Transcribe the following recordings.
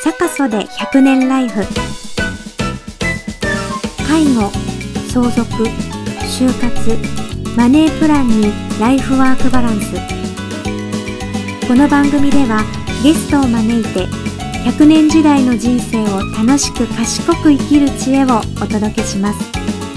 サカソで100年ライフ。介護、相続、就活、マネープランにライフワークバランス。この番組ではゲストを招いて100年時代の人生を楽しく賢く生きる知恵をお届けします。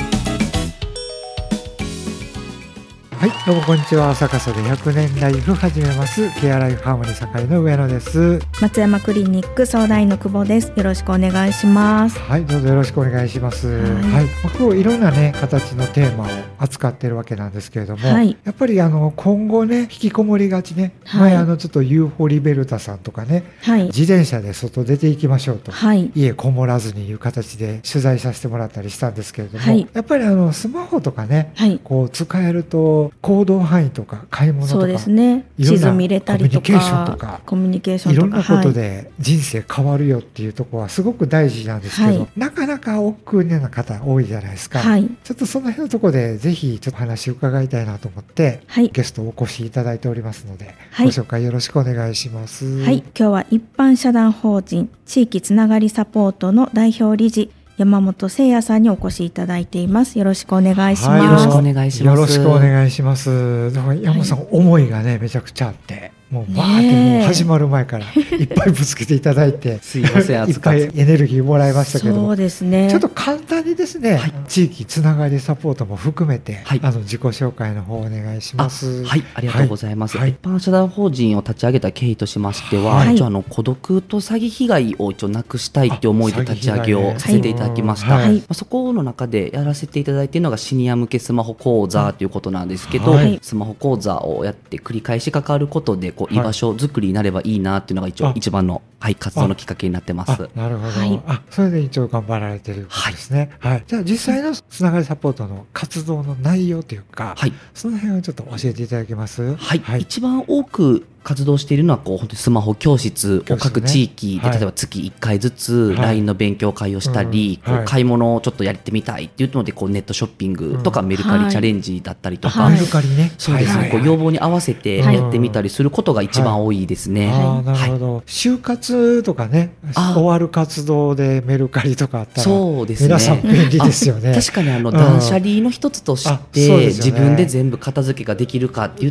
はい、どうもこんにちは。サカソで100年ライフ始めます。ケアライフハーモニー堺の上野です。 松山クリニック相談員の久保です。よろしくお願いします。 はい、どうぞよろしくお願いします。はい、今日いろんなね形のテーマを扱ってるわけなんですけれども、 はい、 やっぱり今後ね引きこもりがちね、 はい、 前ちょっとUFOリベルタさんとかね、 はい、 自転車で外出ていきましょうと、 はい、 家こもらずにいう形で取材させてもらったりしたんですけれども、 はい、 やっぱりスマホとかね、 はい、 こう使えると行動範囲とか買い物とか、 そうですね、地図見れたりとかコミュニケーションとかいろんなことで人生変わるよっていうところはすごく大事なんですけど、はい、なかなか億劫な方多いじゃないですか、はい、ちょっとその辺のところでぜひちょっと話を伺いたいなと思って、はい、ゲストをお越しいただいておりますので、はい、ご紹介よろしくお願いします。 はい、今日は一般社団法人地域つながりサポートの代表理事山本誠也さんにお越しいただいています。よろしくお願いします。 はい、よろしくお願いします。 よろしくお願いします。だから山本さん、はい、思いがねめちゃくちゃあって、もうバーってもう始まる前からいっぱいぶつけていただいてすいませんいっぱいエネルギーもらいましたけども、 そうですね、 ちょっと簡単にですね、はい、地域つながりサポートも含めて、はい、自己紹介の方お願いします。 はい、ありがとうございます、 はい、 一般社団法人を立ち上げた経緯としましては、はい、孤独と詐欺被害を一応なくしたいって思いで立ち上げをさせていただきました、はい、そこの中でやらせていただいているのがシニア向けスマホ講座ということなんですけど、はい、スマホ講座をやって繰り返し関わることで居場所作りになればいいなっていうのが一番の、はい、活動のきっかけになってます。 なるほど、 はい、 それで一応頑張られていることですね、はいはい、じゃあ実際のつながりサポートの活動の内容というか、はい、その辺をちょっと教えていただけます？ はい、はい、一番多く活動しているのは本当にスマホ教室を各地域で、例えば月1回ずつ LINE の勉強会をしたり、買い物をちょっとやってみたいっていうのでネットショッピングとかメルカリチャレンジだったりとか、 メルカリね、 そうですね、要望に合わせてやってみたりすることが一番多いですね。 なるほど、就活とかね、終わる活動でメルカリとかあったらそうですね、 皆さん便利ですよね。 確かに断捨離の一つとして自分で全部片付けができるかって言って、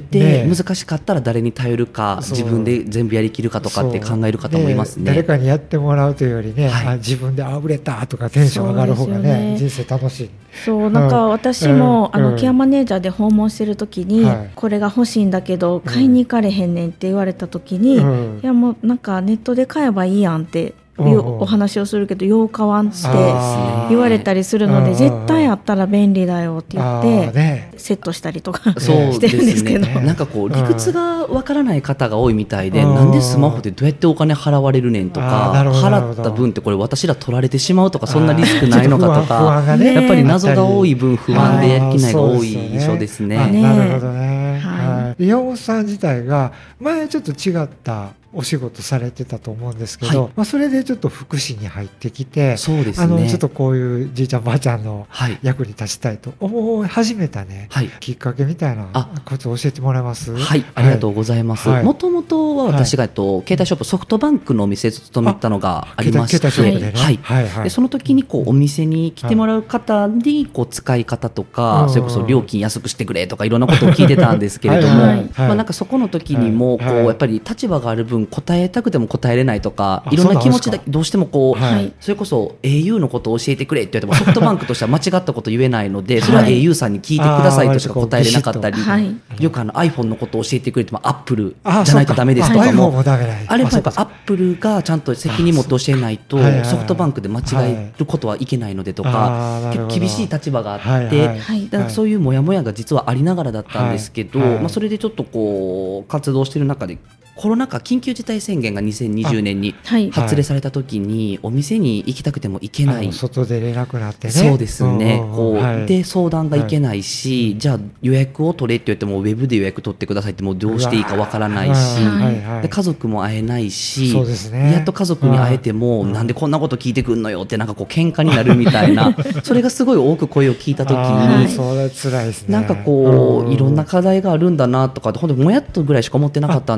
難しかったら誰に頼るか、自分で全部やりきるかとかって考える方もいますね。 誰かにやってもらうというよりね、自分で売れたとかテンション上がる方がね、人生楽しい。 そう、なんか私も、ケアマネージャーで訪問してる時に、これが欲しいんだけど買いに行かれへんねんって言われた時に、いやもうなんかネットで買えばいいやんってお話をするけど、よう買わんって言われたりするので、絶対あったら便利だよって言ってセットしたりとかしてるんですけど、 なんか理屈がわからない方が多いみたいで、なんでスマホでどうやってお金払われるねんとか、払った分ってこれ私ら取られてしまうとか、そんなリスクないのかとか、やっぱり謎が多い分不安でやる気ないが多い印象ですね。 なるほどね。山本さん自体が前ちょっと違ったお仕事されてたと思うんですけど、それでちょっと福祉に入ってきて、 そうですね、 ちょっとこういうじいちゃんばあちゃんの役に立ちたいと思い始めたね、きっかけみたいなことを教えてもらえます？ はい、ありがとうございます。もともとは私が携帯ショップソフトバンクのお店に勤めたのがありまして、でその時にお店に来てもらう方に使い方とか、それこそ料金安くしてくれとかいろんなことを聞いてたんですけれども、なんかそこの時にもやっぱり立場がある分答えたくても答えれないとか、いろんな気持ちだどうしてもそれこそ au のことを教えてくれって言われてもソフトバンクとしては間違ったこと言えないので、それは au さんに聞いてくださいとしか答えれなかったり、よくiPhone のことを教えてくれても Apple じゃないとダメですとかも、あれはやっぱ Apple がちゃんと責任持って教えないとソフトバンクで間違えることはいけないのでとか、結構厳しい立場があって、だからそういうモヤモヤが実はありながらだったんですけど、それでちょっと活動している中でコロナ禍緊急事態宣言が2020年に発令された時に、お店に行きたくても行けない、 外出れなくなってね、 そうですね、で相談が行けないし、じゃあ予約を取れって言ってもウェブで予約取ってくださいってもうどうしていいかわからないし、で家族も会えないし、やっと家族に会えてもなんでこんなこと聞いてくんのよってなんか喧嘩になるみたいなそれがすごい多く声を聞いた時に、 それ辛いですね。 なんかいろんな課題があるんだなとか、本当にもやっとぐらいしか思ってなかったんですけど、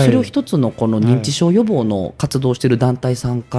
それを一つのこの認知症予防の活動している団体さんから、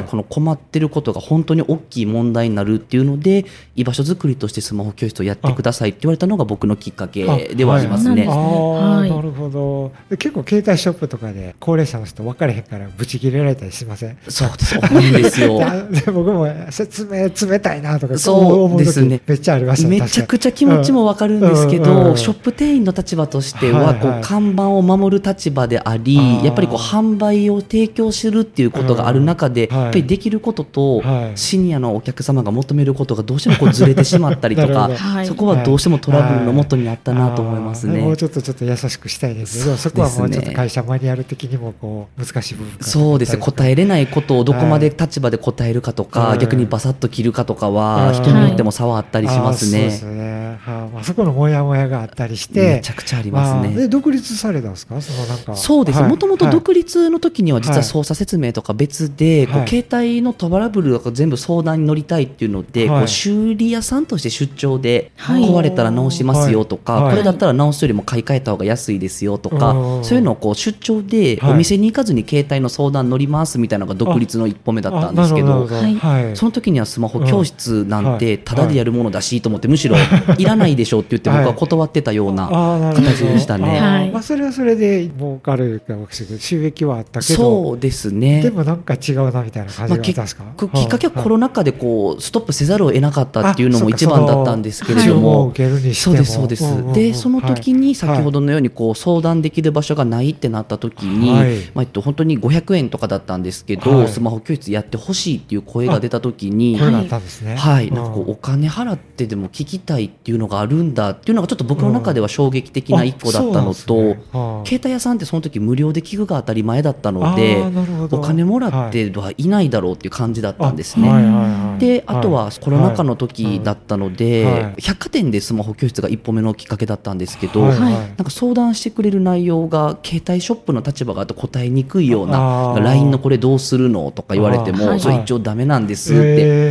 この困ってることが本当に大きい問題になるっていうので、居場所づくりとしてスマホ教室をやってくださいって言われたのが僕のきっかけではありますね。 なるほど。結構携帯ショップとかで高齢者の人分かれへんからブチ切れられたりしません？ そうなんですよ。 僕も説明冷たいなとかそうですね。 めっちゃありました。 めちゃくちゃ気持ちも分かるんですけど、ショップ店員の立場としてはこう看板を守る立場であり、やっぱりこう販売を提供するっていうことがある中で、やっぱりできることとシニアのお客様が求めることがどうしてもこうずれてしまったりとかそこはどうしてもトラブルの元にあったなと思いますね。 もうちょっと優しくしたいですけど、そこはもうちょっと会社マニュアル的にもこう難しい部分がそうですね。答えれないことをどこまで立場で答えるかとか、逆にバサッと切るかとかは人によっても差はあったりしますね。 そうですね。そこのモヤモヤがあったりしてめちゃくちゃありますね。 で独立されたんですか？ そうです。もともと独立の時には実は操作説明とか別で、こう携帯のトラブルとか全部相談に乗りたいっていうので、こう修理屋さんとして出張で壊れたら直しますよとか、これだったら直すよりも買い替えた方が安いですよとか、そういうのをこう出張でお店に行かずに携帯の相談乗りますみたいなのが独立の一歩目だったんですけど、その時にはスマホ教室なんてタダでやるものだしと思って、むしろいらないでしょって言って僕は断ってたような形でしたね。 それはそれで儲かるかもしれないけど収益はあったけど、 そうですね。 でもなんか違うなみたいな感じがあったんですか？ きっかけはコロナ禍でこうストップせざるを得なかったっていうのも一番だったんですけれども、そうですそうです。でその時に先ほどのようにこう相談できる場所がないってなった時に、本当に500円とかだったんですけど、スマホ教室やってほしいっていう声が出た時に、なんかこうお金払ってでも聞きたいっていうのがあるんだっていうのがちょっと僕の中では衝撃的な一個だったのと、携帯屋さんってその時無料で聞くが当たり前だったので、お金もらってはいないだろうっていう感じだったんですね。であとはコロナ禍の時だったので、百貨店でスマホ教室が一歩目のきっかけだったんですけど、なんか相談してくれる内容が携帯ショップの立場が答えにくいような、 LINE のこれどうするのとか言われてもそれ一応ダメなんですって、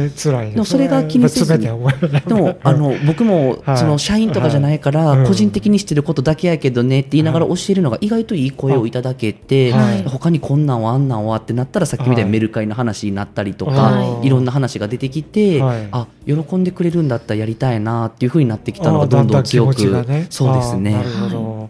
でもそれが気にせずに、でも僕もその社員とかじゃないから個人的にしてることだけやけどねって言いながら教えるのが意外といい声をいただけて、他にこんなんはあんなんはってなったらさっきみたいにメルカリの話になったりとか、いろんな話が出てきて、あ喜んでくれるんだったらやりたいなっていう風になってきたのがどんどん強く、そうですね。なるほど。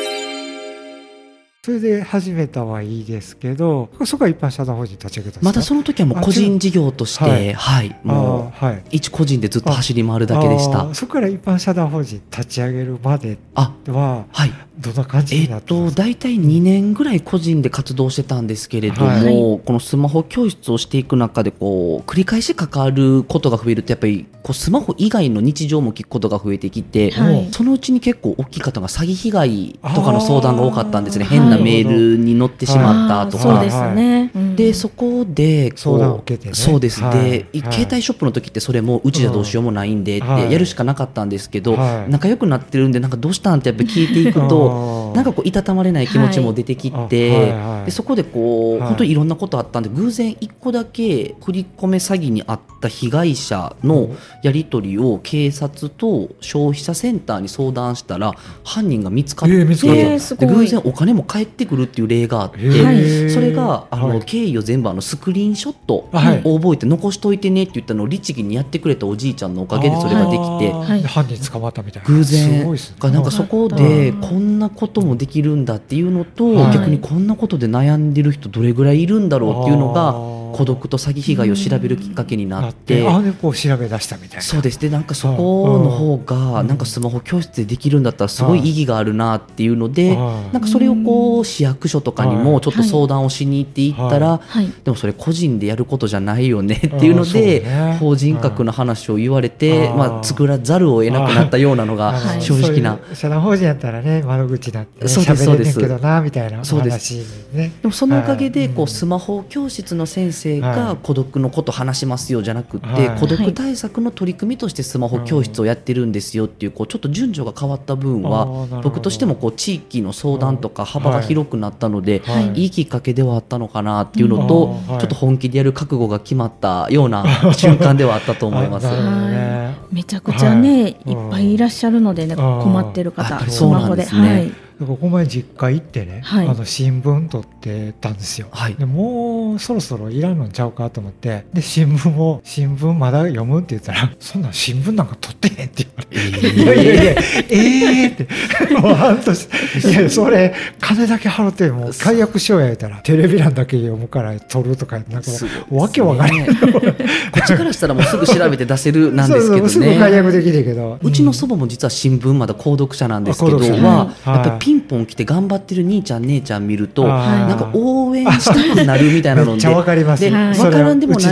それで始めたはいいですけど、そこは一般社団法人立ち上げたんですか？ まだその時はもう個人事業として、もう一個人でずっと走り回るだけでした。 そこから一般社団法人立ち上げるまではどんな感じになってますか？ 大体2年ぐらい個人で活動してたんですけれども、このスマホ教室をしていく中でこう繰り返し関わることが増えると、やっぱりこうスマホ以外の日常も聞くことが増えてきて、そのうちに結構大きい方が詐欺被害とかの相談が多かったんですね。変なメールに載ってしまったとか。 そうですね。 でそこで相談を受けてね。 そうです。で携帯ショップの時ってそれもうちじゃどうしようもないんでってやるしかなかったんですけど、仲良くなってるんでなんかどうしたんってやっぱ聞いていくとなんかこういたたまれない気持ちも出てきて、でそこでこう本当にいろんなことあったんで、偶然1個だけ振り込め詐欺にあった被害者のやり取りを警察と消費者センターに相談したら犯人が見つかって、で偶然お金も返ってくるっていう例があって、それが経緯を全部スクリーンショットを覚えて残しといてねって言ったのを律儀にやってくれたおじいちゃんのおかげでそれができて、 犯人捕まったみたいな偶然がなんかそこでこんなこともできるんだっていうのと、逆にこんなことで悩んでる人どれぐらいいるんだろうっていうのが孤独と詐欺被害を調べるきっかけになって、 こう調べ出したみたいな。 そうです。でなんかそこの方がなんかスマホ教室でできるんだったらすごい意義があるなっていうので、なんかそれをこう市役所とかにもちょっと相談をしに行っていったら、でもそれ個人でやることじゃないよねっていうので法人格の話を言われて、作らざるを得なくなったようなのが正直な。 社団法人やったらね窓口だって喋れねんけどなみたいな話ね。 でもそのおかげでこうスマホ教室の先生が孤独のこと話しますよじゃなくて、孤独対策の取り組みとしてスマホ教室をやってるんですよっていう、こうちょっと順序が変わった分は僕としてもこう地域の相談とか幅が広くなったので、いいきっかけではあったのかなっていうのと、ちょっと本気でやる覚悟が決まったような瞬間ではあったと思います。 めちゃくちゃね、いっぱいいらっしゃるのでね、困ってる方、スマホで。 この前実家行ってね、新聞取ってたんですよ、でもうそろそろいらんのちゃうかと思って、で新聞まだ読むって言ったら、そんな新聞なんか取ってへんって言われて、いやってもう半年、いやそれ金だけ払ってもう解約しようや言ったら、テレビ欄だけ読むから取るとか、なんかわけわからないこっちからしたらもうすぐ調べて出せるなんですけどね。 すぐ解約できるけど、 うちの祖母も実は新聞まだ購読者なんですけど、やっぱりピンポン来て頑張ってる兄ちゃん姉ちゃん見ると、なんか応援したくなるみたいなので、めっちゃわかります。 で分からんでもない、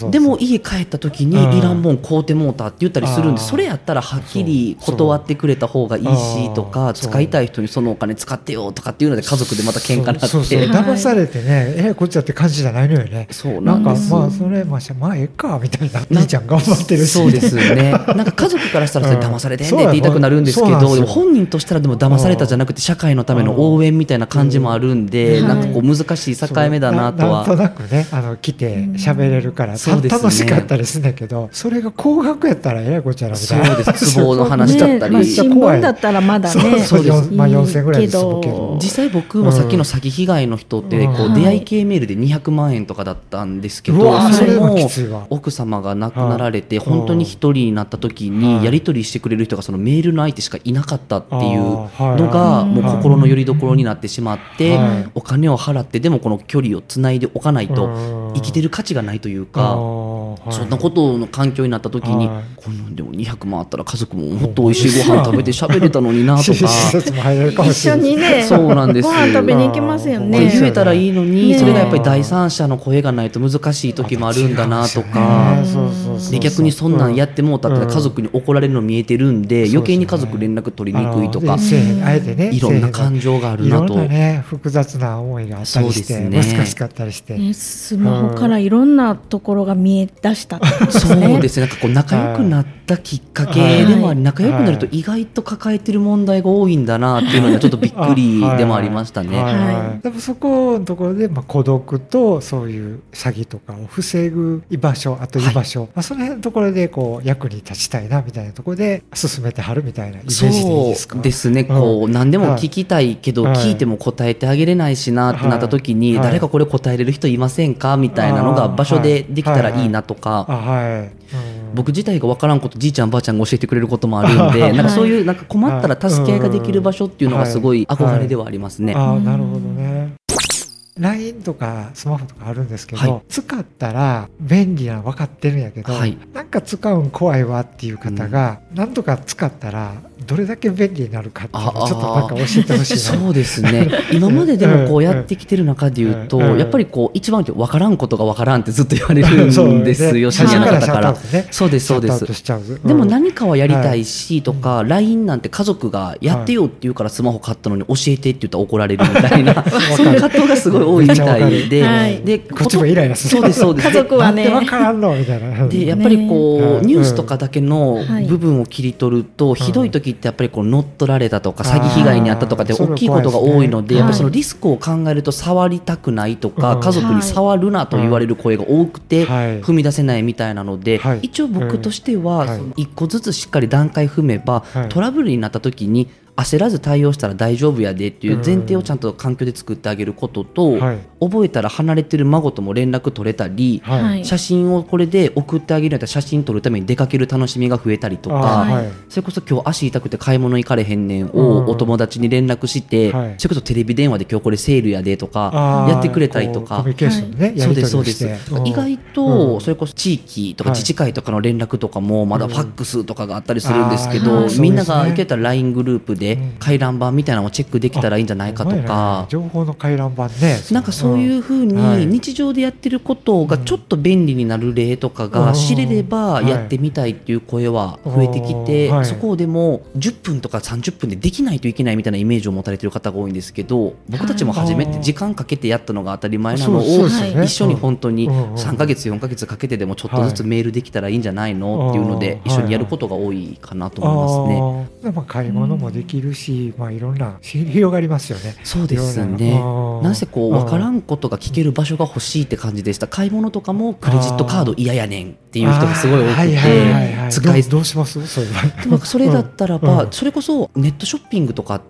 でも家帰った時にいらんもん買うてもうたって言ったりするんで、それやったらはっきり断ってくれた方がいいしとか、使いたい人にそのお金使ってよとかっていうので家族でまた喧嘩になって、 騙されてね、こっちだって感じじゃないのよね。なんかまあそれまあええかみたいな、兄ちゃん頑張ってるし、 そうですよね。なんか家族からしたらそれ騙されてんでって言いたくなるんですけど、でも本人としたらでも騙されたじゃなくて社会のための応援みたいな感じもあるんで、なんかこう難しい境目だなとは。 なんとなくね、来て喋れるから楽しかったりするんだけど、それが高額やったらえらいこっちゃなみたいな。 そうです、都合の話だったり、 新聞だったらまだね、 そうです、まあ4000ぐらいですけど、 実際僕もさっきの詐欺被害の人ってこう出会い系メールで200万円とかだったんですけど、それも奥様が亡くなられて本当に一人になった時にやり取りしてくれる人がそのメールの相手しかいなかったっていうのがもう心の拠り所になってしまって、お金を払ってでもこの距離をつないでおかないと生きてる価値がないというか、そんなことの環境になった時に、このでも200万あったら家族ももっと美味しいご飯食べて喋れたのになとか一緒にね、 そうなんです、 ご飯食べに行けますよね。 言えたらいいのに、それがやっぱり第三者の声がないと難しい時もあるんだなとか、で逆にそんなんやってもうたって家族に怒られるの見えてるんで、余計に家族連絡取りにくいとか、いろんな感情があるなと、 いろんなね複雑な思いがあったりして、難しかったりして、 スマホからいろんなところが見え出したってことですね。 そうですね、なんかこう仲良くなったきっかけでもあり、仲良くなると意外と抱えてる問題が多いんだなっていうのにはちょっとびっくりでもありましたね。 でもそこのところで孤独とそういう詐欺とかを防ぐ居場所、あと居場所、その辺のところでこう役に立ちたいなみたいなところで進めてはるみたいなイメージでいいですか？ そうですね、こう何でも聞きたいけど聞いても答えてあげれないしなってなった時に、誰かこれ答えれる人いませんかみたいなのが場所でできたらいいなとか、僕自体が分からんことじいちゃんばあちゃんが教えてくれることもあるんで、なんかそういうなんか困ったら助け合いができる場所っていうのがすごい憧れではありますね。 なるほどね。LINE とかスマホとかあるんですけど、使ったら便利なの分かってるんやけど、なんか使うん怖いわっていう方が、なんとか使ったらどれだけ便利になるかっていうのをちょっとなんか教えてほしいな。 そうですね、今まででもこうやってきてる中でいうと、やっぱりこう一番分からんことが分からんってずっと言われるんですよ、シニアの方から。そうですそうです。でも何かはやりたいしとか、LINE なんて家族がやってよって言うからスマホ買ったのに教えてって言ったら怒られるみたいなそういう葛藤がすごい多いみたいで、 でこっちもイライラする。そうですそうです。 家族はね、 分からんのみたいな。 でやっぱりこうニュースとかだけの部分を切り取ると、ひどい時ってやっぱりこう乗っ取られたとか詐欺被害に遭ったとかって大きいことが多いので、やっぱりそのリスクを考えると触りたくないとか、家族に触るなと言われる声が多くて踏み出せないみたいなので、一応僕としては一個ずつしっかり段階踏めば、トラブルになった時に焦らず対応したら大丈夫やでっていう前提をちゃんと環境で作ってあげることと、覚えたら離れてる孫とも連絡取れたり、写真をこれで送ってあげるんだったら写真撮るために出かける楽しみが増えたりとか、それこそ今日足痛くて買い物行かれへんねんをお友達に連絡して、それこそテレビ電話で今日これセールやでとかやってくれたりとか、そうですそうです。意外とそれこそ地域とか自治会とかの連絡とかもまだファックスとかがあったりするんですけど、みんなが行けたら LINE グループで回覧板みたいなのをチェックできたらいいんじゃないかとか、 情報の回覧板ね、 なんかそういうふうに日常でやってることがちょっと便利になる例とかが知れればやってみたいっていう声は増えてきて、そこをでも10分とか30分でできないといけないみたいなイメージを持たれてる方が多いんですけど、僕たちも初めて時間かけてやったのが当たり前なのを一緒に本当に3ヶ月4ヶ月かけてでもちょっとずつメールできたらいいんじゃないのっていうので一緒にやることが多いかなと思いますね。 買い物もでききるし、いろんな広がりますよね。 そうですね。なんせこう分からんことが聞ける場所が欲しいって感じでした。買い物とかもクレジットカード嫌やねんっていう人がすごい多くて、 使いどうします？ それだったらば、それこそネットショッピングとかって、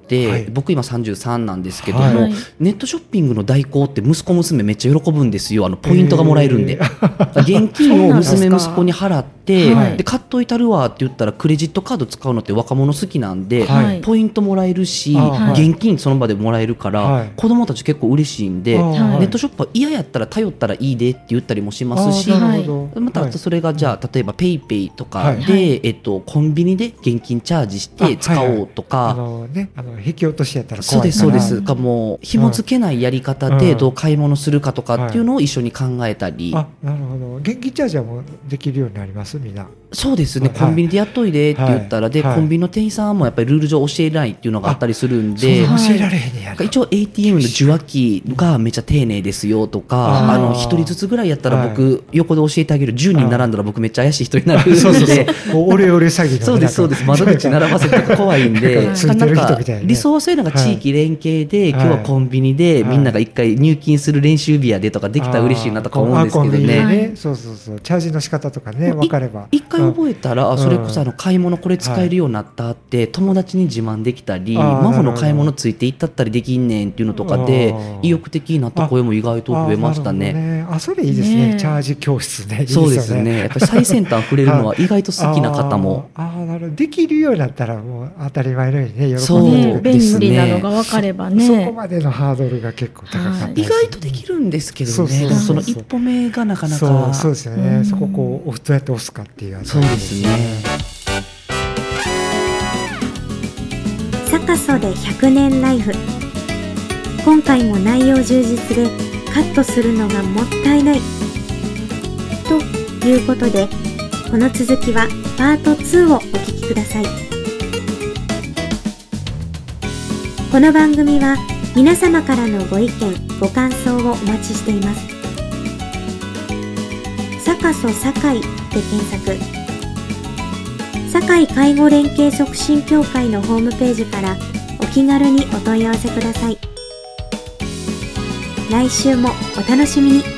僕今33なんですけども、ネットショッピングの代行って息子娘めっちゃ喜ぶんですよ。ポイントがもらえるんで、現金を娘息子に払って、で買っといたるわって言ったらクレジットカード使うのって若者好きなんで、ポイントもらえるし、現金その場でもらえるから、子供たち結構嬉しいんで、ネットショップは嫌やったら頼ったらいいでって言ったりもしますし、またそれがじゃあ例えばペイペイとかで、コンビニで現金チャージして使おうとか、 引き落としやったら怖いから、 そうですか、もう紐付けないやり方でどう買い物するかとかっていうのを一緒に考えたり。 なるほど。現金チャージはもうできるようになりますみんな。 そうですね、コンビニでやっといでって言ったら、でコンビニの店員さんもやっぱりルール上教えないっていうのがあったりするんで、 教えられへんねや。 一応 ATM の受話器がめちゃ丁寧ですよとか、1人ずつぐらいやったら僕横で教えてあげる、10人並んだら僕めっちゃ怪しい人になるんで、 オレオレ詐欺の、 そうです窓口並ばせて怖いんで、なんか理想はそういうのが地域連携で、今日はコンビニでみんなが一回入金する練習日やでとかできたら嬉しいなとか思うんですけどね。 そうチャージの仕方とかね分かれば一回覚えたら、それこそ買い物これ使えるようになったって友達に自慢できたり、孫の買い物ついていったったりできんねんっていうのとかで意欲的になった声も意外と増えましたね。 それいいですね。チャージ教室ね。 そうですね。やっぱり最先端触れるのは意外と好きな方もなるほど。できるようになったらもう当たり前のようにね、 喜んで便利なのが分かればね、 そこまでのハードルが結構高かった意外とできるんですけどね。その一歩目がなかなかそうですよね。そここうどうやって押すかっていう。 そうですね。 サカソで100年ライフ。今回も内容充実でカットするのがもったいないということで、この続きはパート2をお聞きください。この番組は皆様からのご意見ご感想をお待ちしています。サカソ堺で検索、堺介護連携促進協会のホームページからお気軽にお問い合わせください。来週もお楽しみに。